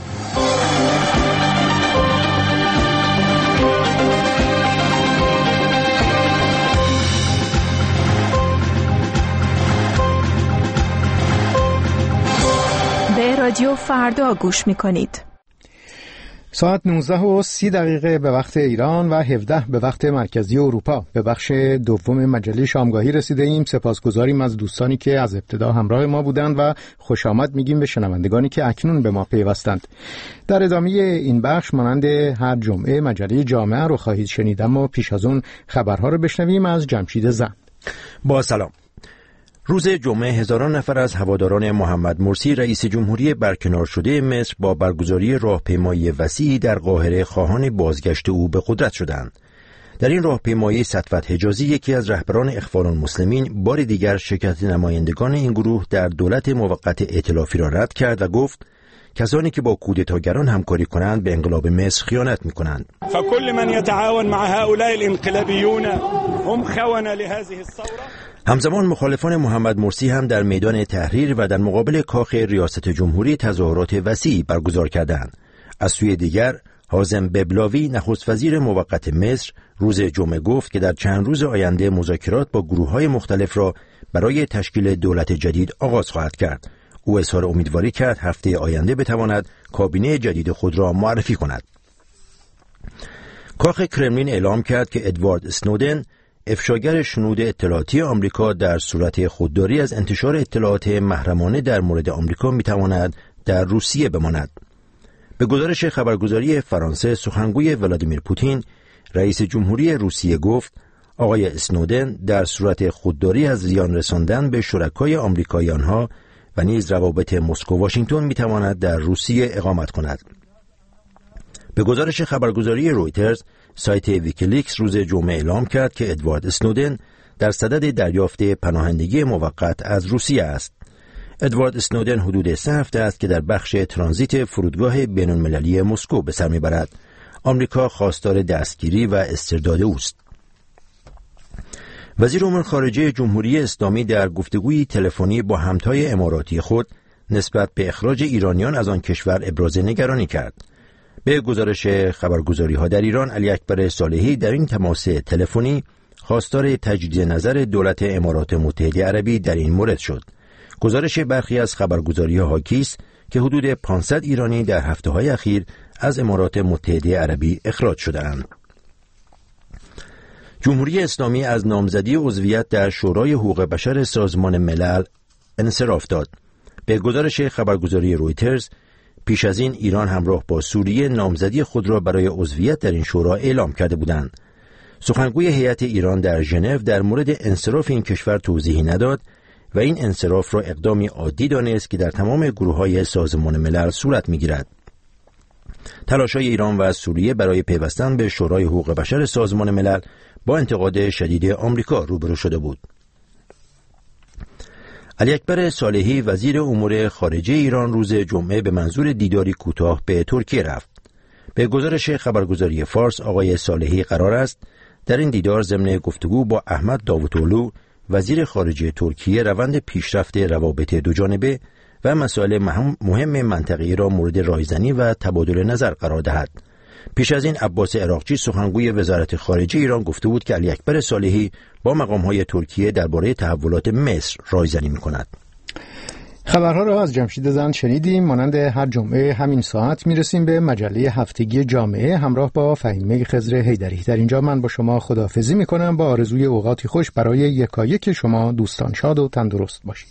به رادیو فردا گوش می‌کنید. ساعت 19:30 به وقت ایران و 17 به وقت مرکزی اروپا به بخش دوم مجله شامگاهی رسیده ایم. سپاسگزاریم از دوستانی که از ابتدا همراه ما بودند و خوش آمد میگیم به شنوندگانی که اکنون به ما پیوستند. در ادامه این بخش مانند هر جمعه مجله جامعه رو خواهید شنید، اما پیش از اون خبرها رو بشنویم از جمشید زند. با سلام. روز جمعه هزاران نفر از هواداران محمد مرسی رئیس جمهوری برکنار شده مصر با برگزاری راهپیمایی وسیعی در قاهره خواهان بازگشت او به قدرت شدند. در این راهپیمایی صدفت حجازی، یکی از رهبران اخوان المسلمین، بار دیگر شرکت نمایندگان این گروه در دولت موقت ائتلافی را رد کرد و گفت کسانی که با کودتاگران همکاری کنند به انقلاب مصر خیانت می‌کنند. فكل من يتعاون مع هؤلاء الانقلابيون هم خونة لهذه الثورة. همزمان مخالفان محمد مرسی هم در میدان تحریر و در مقابل کاخ ریاست جمهوری تظاهرات وسیعی برگزار کردند. از سوی دیگر حازم ببلاوی نخست وزیر موقت مصر روز جمعه گفت که در چند روز آینده مذاکرات با گروه‌های مختلف را برای تشکیل دولت جدید آغاز خواهد کرد. او اظهار امیدواری کرد هفته آینده بتواند کابینه جدید خود را معرفی کند. کاخ کرملین اعلام کرد که ادوارد اسنودن، افشاگر شنود اطلاعاتی آمریکا، در صورت خودداری از انتشار اطلاعات محرمانه در مورد آمریکا میتواند در روسیه بماند. به گزارش خبرگزاری فرانسه، سخنگوی ولادیمیر پوتین، رئیس جمهوری روسیه، گفت آقای اسنودن در صورت خودداری از زیان رساندن به شرکای آمریکایی آنها و نیز روابط مسکو واشنگتن میتواند در روسیه اقامت کند. به گزارش خبرگزاری رویترز، سایت ویکیلیکس روز جمعه اعلام کرد که ادوارد اسنودن در صدد دریافت پناهندگی موقت از روسیه است. ادوارد اسنودن حدود 3 هفته است که در بخش ترانزیت فرودگاه بین‌المللی مسکو به سر میبرد. آمریکا خواستار دستگیری و استرداد اوست. وزیر امور خارجه جمهوری اسلامی در گفتگوی تلفنی با همتای اماراتی خود نسبت به اخراج ایرانیان از آن کشور ابراز نگرانی کرد. به گزارش خبرگزاری‌ها در ایران، علی اکبر صالحی در این تماس تلفنی خواستار تجدید نظر دولت امارات متحده عربی در این مورد شد. گزارش برخی از خبرگزاری‌ها حاکی است که حدود 500 ایرانی در هفته‌های اخیر از امارات متحده عربی اخراج شده‌اند. جمهوری اسلامی از نامزدی عضویت در شورای حقوق بشر سازمان ملل انصراف داد. به گزارش خبرگزاری رویترز، پیش از این ایران همراه با سوریه نامزدی خود را برای عضویت در این شورا اعلام کرده بودند. سخنگوی هیئت ایران در ژنو در مورد انصراف این کشور توضیحی نداد و این انصراف را اقدامی عادی دانست که در تمام گروه‌های سازمان ملل صورت می‌گیرد. تلاش‌های ایران و سوریه برای پیوستن به شورای حقوق بشر سازمان ملل با انتقاد شدید آمریکا روبرو شده بود. علی اکبر صالحی وزیر امور خارجه ایران روز جمعه به منظور دیداری کوتاه به ترکیه رفت. به گزارش خبرگزاری فارس، آقای صالحی قرار است در این دیدار ضمن گفتگو با احمد داوطلو وزیر خارجه ترکیه روند پیشرفت روابط دوجانبه و مسائل مهم منطقه‌ای را مورد رایزنی و تبادل نظر قرار دهد. پیش از این عباس عراقچی سخنگوی وزارت خارجه ایران گفته بود که علی اکبر صالحی با مقام‌های ترکیه درباره تحولات مصر رایزنی می‌کند. خبرها را از جمشید زند شنیدیم. مانند هر جمعه همین ساعت میرسیم به مجله هفتگی جامعه همراه با فهیمه خضر حیدری. در اینجا من با شما خداحافظی می‌کنم با آرزوی اوقاتی خوش برای یکایک شما دوستان. شاد و تندرست باشید.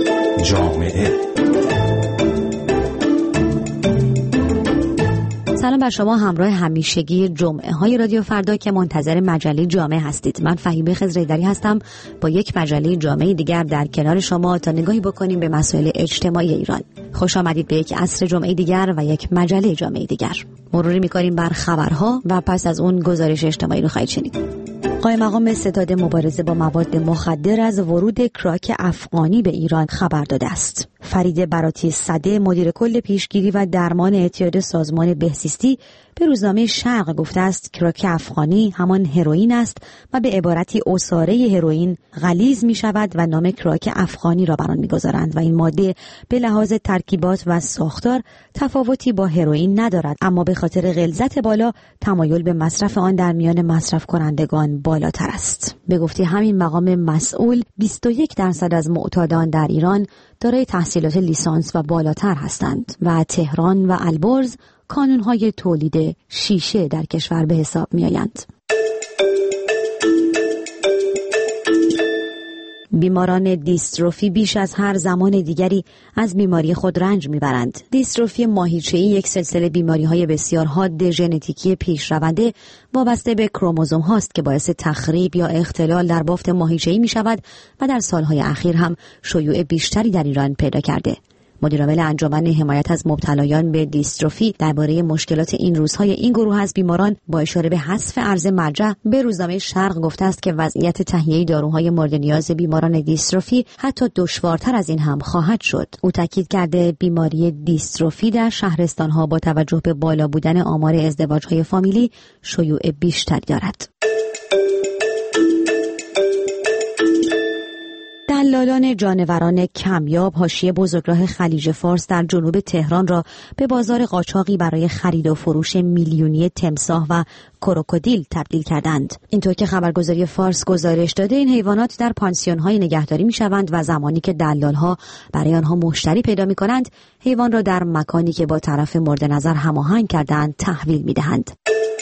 جامعه. سلام سلام بر شما همراه همیشگی جمعه های رادیو فردا که منتظر مجله جامعه هستید. من فهیمه خضرایدری هستم با یک مجله جامعه دیگر در کنار شما تا نگاهی بکنیم به مسائل اجتماعی ایران. خوش آمدید به یک عصر جمعه دیگر و یک مجله جامعه دیگر. مروری می‌کنیم بر خبرها و پس از اون گزارش اجتماعی رو خواهید شنید. قائم مقام ستاد مبارزه با مواد مخدر از ورود کراک افغانی به ایران خبر داده است. فرید براتی صده مدیر کل پیشگیری و درمان اعتیاد سازمان بهزیستی به روزنامه شرق گفته است کراک افغانی همان هروئین است و به عبارتی عصاره هروئین غلیظ می شود و نام کراک افغانی را بر آن می‌گذارند و این ماده به لحاظ ترکیبات و ساختار تفاوتی با هروئین ندارد، اما به خاطر غلظت بالا تمایل به مصرف آن در میان مصرف کنندگان بالاتر است. به گفته همین مقام مسئول 21% از معتادان در ایران دارای تحصیلات لیسانس و بالاتر هستند و تهران و البرز کانون‌های تولید شیشه در کشور به حساب می‌آیند. بیماران دیستروفی بیش از هر زمان دیگری از بیماری خود رنج میبرند. دیستروفی ماهیچه‌ای یک سلسله بیماری‌های بسیار حاد ژنتیکی پیشرونده وابسته به کروموزوم هاست که باعث تخریب یا اختلال در بافت ماهیچه‌ای می‌شود و در سالهای اخیر هم شیوع بیشتری در ایران پیدا کرده. مدیرعامل انجمن حمایت از مبتلایان به دیستروفی درباره مشکلات این روزهای این گروه از بیماران با اشاره به حذف ارز مرجع به روزنامه شرق گفته است که وضعیت تهیه داروهای مورد نیاز بیماران دیستروفی حتی دشوارتر از این هم خواهد شد. او تاکید کرده بیماری دیستروفی در شهرستان‌ها با توجه به بالا بودن آمار ازدواج‌های فامیلی شیوع بیشتری دارد. دلالان جانوران کمیاب حاشیه بزرگراه خلیج فارس در جنوب تهران را به بازار قاچاقی برای خرید و فروش میلیونی تمساح و کروکودیل تبدیل کردند. اینطور که خبرگزاری فارس گزارش داده این حیوانات در پانسیون‌های نگهداری می‌شوند و زمانی که دلال‌ها برای آنها مشتری پیدا می‌کنند، حیوان را در مکانی که با طرف مورد نظر هماهنگ کردند تحویل می‌دهند.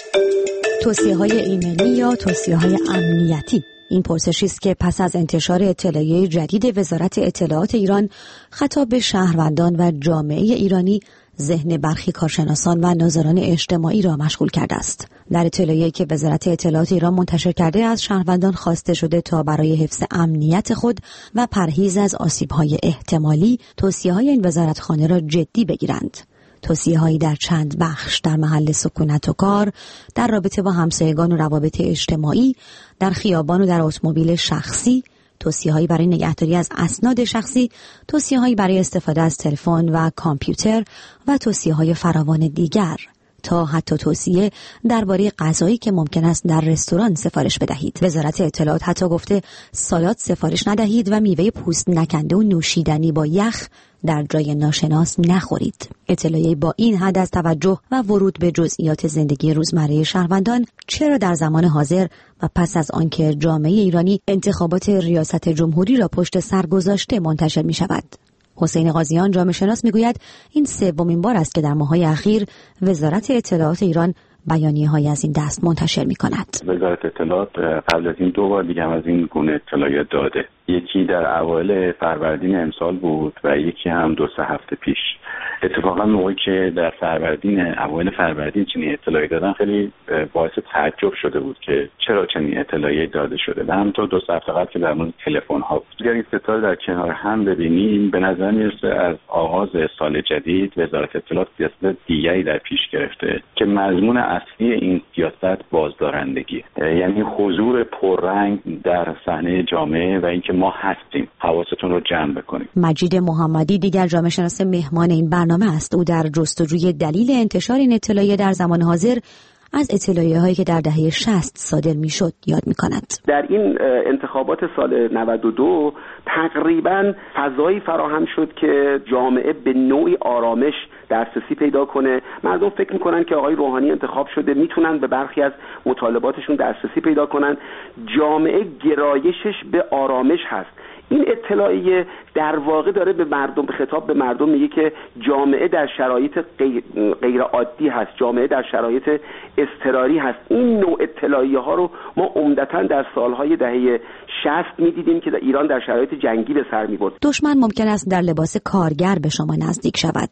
توصیه‌های ایمنی یا توصیه‌های امنیتی این پرسشی است که پس از انتشار اطلاعیه جدید وزارت اطلاعات ایران خطاب به شهروندان و جامعه ایرانی ذهن برخی کارشناسان و ناظران اجتماعی را مشغول کرده است. در اطلاعیه‌ای که وزارت اطلاعات ایران منتشر کرده از شهروندان خواسته شده تا برای حفظ امنیت خود و پرهیز از آسیب‌های احتمالی توصیه‌های این وزارتخانه را جدی بگیرند. توصیه‌هایی در چند بخش در محل سکونت و کار، در رابطه با همسایگان و روابط اجتماعی، در خیابان و در اتومبیل شخصی، توصیه‌هایی برای نگهداری از اسناد شخصی، توصیه‌هایی برای استفاده از تلفن و کامپیوتر و توصیه‌های فراوان دیگر، تا حتی توصیه درباره غذایی که ممکن است در رستوران سفارش بدهید. وزارت اطلاعات حتی گفته سالاد سفارش ندهید و میوه پوست نکنده و نوشیدنی با یخ در جای ناشناس نخورید. اطلاعیه با این حد از توجه و ورود به جزئیات زندگی روزمره شهروندان چرا در زمان حاضر و پس از آنکه جامعه ایرانی انتخابات ریاست جمهوری را پشت سر گذاشته منتشر می شود؟ حسین قاضیان جامعه شناس میگوید این سومین بار است که در ماه‌های اخیر وزارت اطلاعات ایران بیانیه‌هایی از این دست منتشر می‌کند. وزارت اطلاعات قبل از این 2 بار دیگه هم از این گونه اطلاعات داده. یکی در اوایل فروردین امسال بود و یکی هم 2-3 هفته پیش. اتفاقا موقعی که در اوایل فروردین چنین اطلاعی دادن خیلی باعث تعجب شده بود که چرا چنین اطلاعی داده شده و همینطور 2 هفته قبل که در مورد تلفن‌ها بود. اگر این ستا در کنار هم ببینیم به نظر میرسه از آغاز سال جدید وزارت اطلاعات سیاست دیگری در پیش گرفته که مضمون اصلی این سیاست بازدارندگی، یعنی حضور پررنگ در صحنه جامعه و اینکه ما هستیم، حواستون رو جمع بکنیم. مجید محمدی دیگر جامعه شناس مهمان این برنامه است. او در جستجوی دلیل انتشار این اطلاعیه در زمان حاضر از اطلاعیه‌هایی که در دهه 60 صادر می‌شد یاد می‌کند. در این انتخابات سال 92 تقریباً فضایی فراهم شد که جامعه به نوعی آرامش دسترسی پیدا کنه. مردم فکر می‌کنن که آقای روحانی انتخاب شده، میتونن به برخی از مطالباتشون دسترسی پیدا کنن. جامعه گرایشش به آرامش هست. این اطلاعیه در واقع داره به مردم، به خطاب به مردم میگه که جامعه در شرایط غیر عادی هست، جامعه در شرایط اضطراری هست. این نوع اطلاعیه ها رو ما عمدتاً در سالهای دهه 60 میدیدیم که در ایران در شرایط جنگی به سر میبرد. دشمن ممکن است در لباس کارگر به شما نزدیک شود،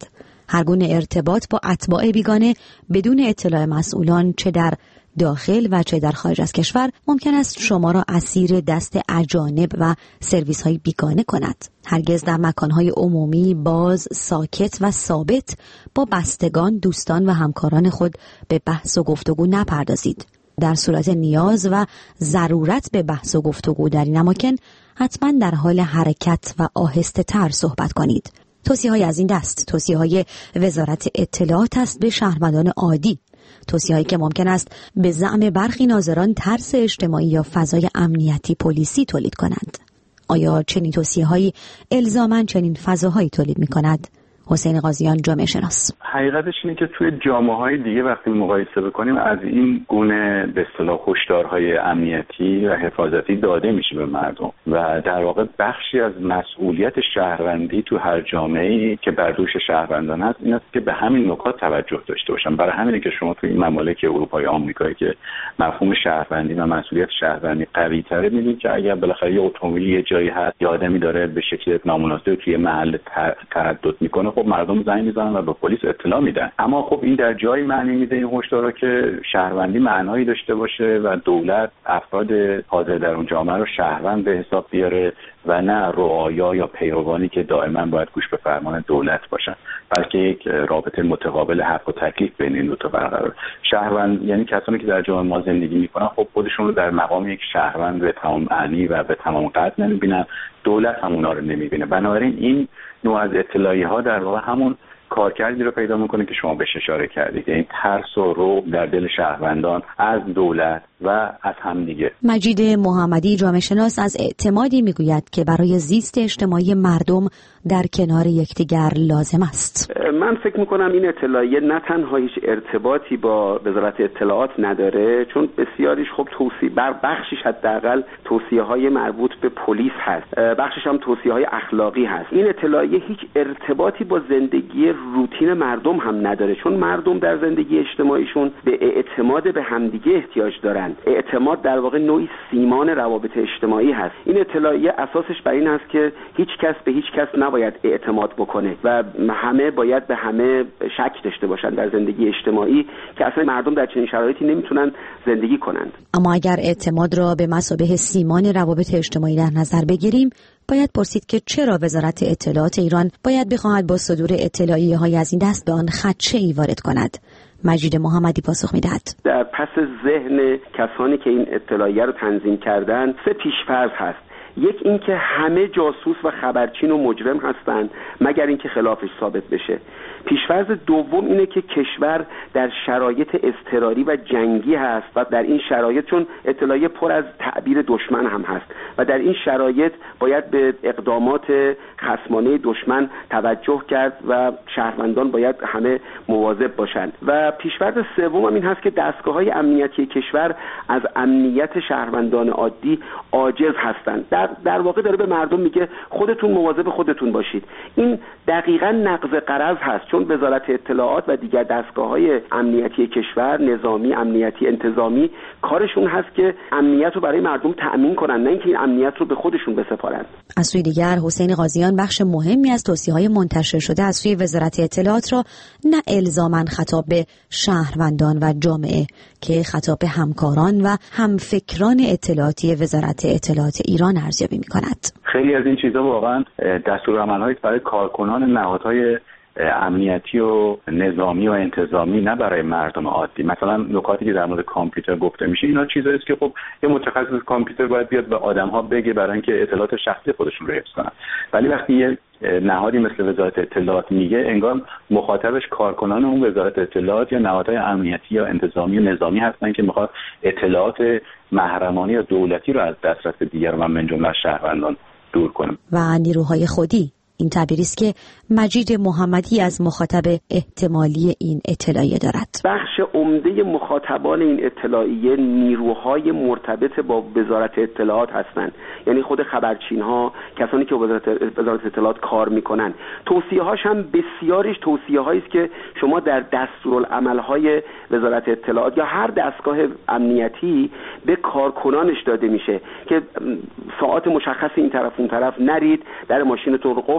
هر گونه ارتباط با اتباع بیگانه بدون اطلاع مسئولان چه در داخل و چه در خارج از کشور ممکن است شما را اسیر دست اجانب و سرویس‌های بیگانه کند. هرگز در مکان‌های عمومی باز، ساکت و ثابت با بستگان، دوستان و همکاران خود به بحث و گفتگو نپردازید. در صورت نیاز و ضرورت به بحث و گفتگو در این اماکن حتما در حال حرکت و آهسته تر صحبت کنید. توصیه‌های از این دست توصیه‌های وزارت اطلاعات است به شهروندان عادی، توصیه‌هایی که ممکن است به زعم برخی ناظران ترس اجتماعی یا فضای امنیتی پلیسی تولید کنند. آیا چنین توصیه‌هایی الزاماً چنین فضاهایی تولید می‌کند؟ حسین قاضیان، جامعه شناس. حقیقتش اینه که توی جامعه‌های دیگه وقتی مقایسه بکنیم از این گونه به اصطلاح هشدارهای امنیتی و حفاظتی داده میشه به مردم و در واقع بخشی از مسئولیت شهروندی تو هر جامعه‌ای که بر دوش شهروندان هست این است که به همین نکات توجه داشته باشن. برای همینه که شما توی این ممالک اروپای آمریکایی که مفهوم شهروندی و مسئولیت شهروندی قوی‌تره می‌بینید که اگر بالاخره یه اتومبیل یه جایی هست یا آدمی داره به شکل نامناسب توی محل تردد میکنه، خب مردم زنگ میزنن و به پلیس اطلاع میدن. اما خب این در جایی معنی میده این هشدارا که شهروندی معنایی داشته باشه و دولت افراد حاضر در اون جامعه رو شهروند به حساب بیاره و نه رعایا یا پیروانی که دائما باید گوش به فرمان دولت باشن، بلکه یک رابطه متقابل حق و تکلیف بین این دو تا برقرار. شهروند یعنی کسانی که در جامعه ما زندگی میکنن خب خودشون رو در مقام یک شهروند به تمام معنی و به تمام قد نمیبینن، دولت هم اونا رو نمیبینه. بنابراین این نوع از اطلاعیه‌ها در واقع همون کارکردی رو پیدا میکنه که شما بهش اشاره کردید، یعنی ترس و رعب در دل شهروندان از دولت و از همدیگه. مجید محمدی، جامعه شناس، از اعتمادی میگوید که برای زیست اجتماعی مردم در کنار یکدیگر لازم است. من فکر میکنم این اطلاعیه نه تنها هیچ ارتباطی با وزارت اطلاعات نداره، چون بسیاریش خب توصیه بر بخشش حداقل توصیه‌های مربوط به پلیس هست، بخشش هم توصیه‌های اخلاقی هست. این اطلاعیه هیچ ارتباطی با زندگی روتین مردم هم نداره، چون مردم در زندگی اجتماعیشون به اعتماد به همدیگه احتیاج دارن. اعتماد در واقع نوعی سیمان روابط اجتماعی هست. این اطلاعیه اساسش بر این است که هیچ کس به هیچ کس نباید اعتماد بکنه و همه باید به همه شک داشته باشن در زندگی اجتماعی که اصلا مردم در چنین شرایطی نمیتونن زندگی کنند. اما اگر اعتماد را به مثابه سیمان روابط اجتماعی در نظر بگیریم، باید پرسید که چرا وزارت اطلاعات ایران باید بخواهد با صدور اطلاعیه‌های از این دست به آن خدشه‌ای وارد کند. مجید محمدی پاسخ می‌دهد. در پس ذهن کسانی که این اطلاعیه رو تنظیم کردن 3 پیش‌فرض هست. یک این که همه جاسوس و خبرچین و مجرم هستند مگر اینکه خلافش ثابت بشه. پیشفرض دوم اینه که کشور در شرایط اضطراری و جنگی هست و در این شرایط چون اطلاعیه پر از تعبیر دشمن هم هست و در این شرایط باید به اقدامات خصمانه دشمن توجه کرد و شهروندان باید همه مواظب باشند. و پیشفرض سوم هم این هست که دستگاه‌های امنیتی کشور از امنیت شهروندان عادی عاجز هستند. در واقع داره به مردم میگه خودتون مواظب خودتون باشید. این دقیقاً نقض غرض هست، چون وزارت اطلاعات و دیگر دستگاه‌های امنیتی کشور، نظامی، امنیتی، انتظامی، کارشون هست که امنیت رو برای مردم تأمین کنن، نه اینکه این امنیت رو به خودشون بسپارن. از سوی دیگر حسین قاضیان بخش مهمی از توصیه‌های منتشر شده از سوی وزارت اطلاعات را نه الزاماً خطاب به شهروندان و جامعه که خطاب به همکاران و همفکران اطلاعاتی وزارت اطلاعات ایران ارزیابی می‌کند. خیلی از این چیزا واقعاً دستورالعمل‌های برای کارکنان نهادهای امنیتی و نظامی و انتظامی، نه برای مردم عادی. مثلا نکاتی که در مورد کامپیوتر گفته میشه اینا چیزایی است که خب یه متخصص کامپیوتر باید بیاد به آدم‌ها بگه برای اینکه اطلاعات شخصی خودشون رو حفظ کنن. ولی وقتی یه نهادی مثل وزارت اطلاعات میگه، انگار مخاطبش کارکنان اون وزارت اطلاعات یا نهادهای امنیتی یا انتظامی و نظامی هستن که میخواد اطلاعات محرمانه یا دولتی رو از دسترس دیگران و من جمله شهروندان دور کنه. و نیروهای خودی، این تعبیری است که مجید محمدی از مخاطب احتمالی این اطلاعیه دارد. بخش عمده مخاطبان این اطلاعیه نیروهای مرتبط با وزارت اطلاعات هستند، یعنی خود خبرچین‌ها، کسانی که وزارت اطلاعات کار میکنن. توصیه‌هاش هم بسیارش توصیه‌هایی است که شما در دستورالعمل‌های وزارت اطلاعات یا هر دستگاه امنیتی به کارکنانش داده میشه که ساعات مشخص این طرف اون طرف نرید، در ماشینتون رو قفل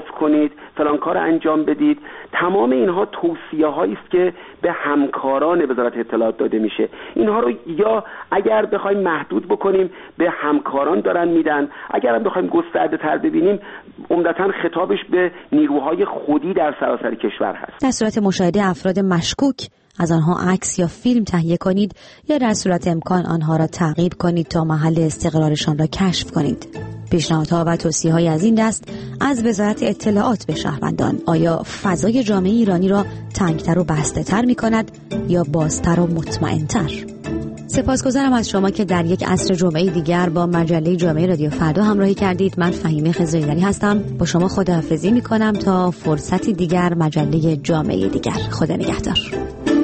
کنید، فلان کار انجام بدید. تمام اینها توصیه هایی است که به همکاران وزارت اطلاعات داده میشه. اینها رو یا اگر بخوایم محدود بکنیم به همکاران دارن میدن، اگر هم بخوایم گسترده تر ببینیم عمدتاً خطابش به نیروهای خودی در سراسر کشور هست. در صورت مشاهده افراد مشکوک از آنها عکس یا فیلم تهیه کنید یا در صورت امکان آنها را تعقیب کنید تا محل استقرارشان را کشف کنید. پیشنهادها و توصیه‌های از این دست از وزارت اطلاعات به شهروندان آیا فضای جامعه ایرانی را تنگتر و بسته‌تر می‌کند یا بازتر و مطمئن‌تر؟ سپاسگزارم از شما که در یک عصر جمعه دیگر با مجله جامعه رادیو فردا همراهی کردید. من فهیمه خضرایی‌دری هستم. با شما خداحافظی می‌کنم تا فرصتی دیگر، مجله جامعه دیگر. خدا نگهدار.